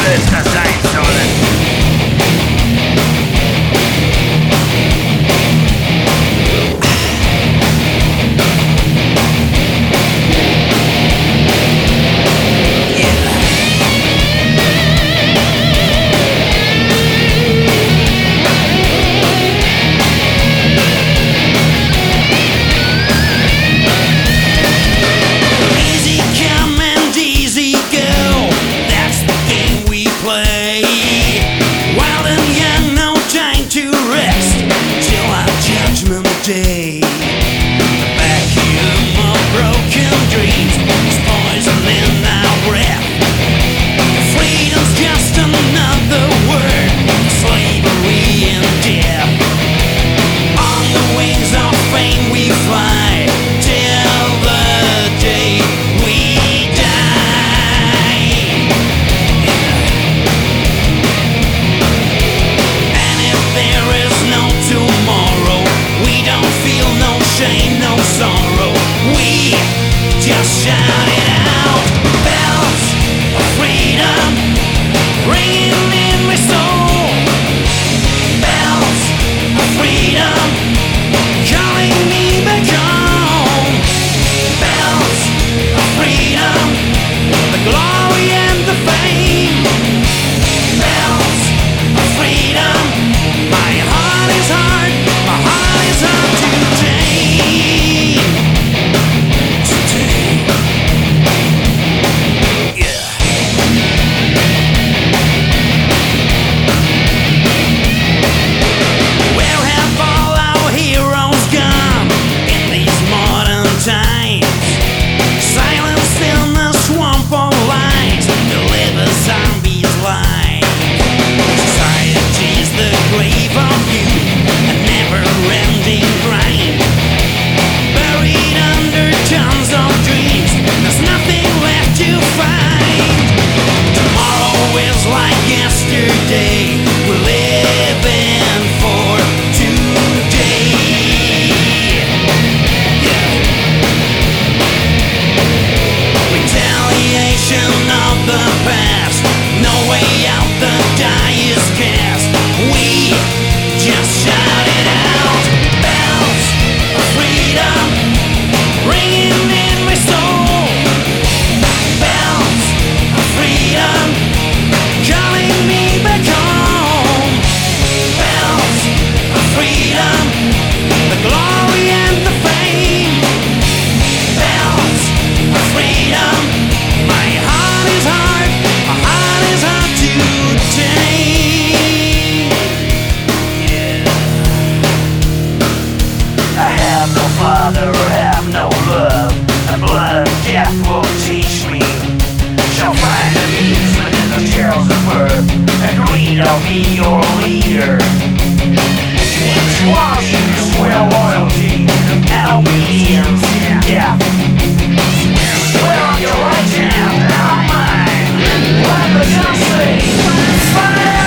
böster sein sollen. Day. The vacuum of broken dreams is poison in our breath. Freedom's just another word, slavery and death. On the wings of fame we fly till the day we die. And if there is no tomorrow, we don't feel no shame, no sorrow. We just shout it out. Bells of freedom ringing in my soul. Bells of freedom calling me back home. Bells of freedom, the glory and the fame. Bells of freedom, my heart is hard, my heart is hard today. Yeah. Where have all our heroes gone in these modern times? Silence in the swamp of lies, the liver zombies lie. Society's the grave of youth, a never-ending grind. Buried under tons of dreams, there's nothing left to find. Tomorrow is like yesterday, we're living for today. Yeah. Retaliation of the past, no way out, the die is cast. We just shout it out. Bells of freedom ringing in my soul. Bells of freedom calling me back home. Bells of freedom, the glory and the fame. Bells of freedom, my heart is hard, my heart is hard today. I have no father or have no love. The blood of death will teach me. Shall find amusement in the carols of birth. Agreed, I'll be your leader. Squash and swear loyalty and obedience in death. Swear on your right hand and on mine. Let the gun say, fire!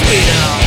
freedom.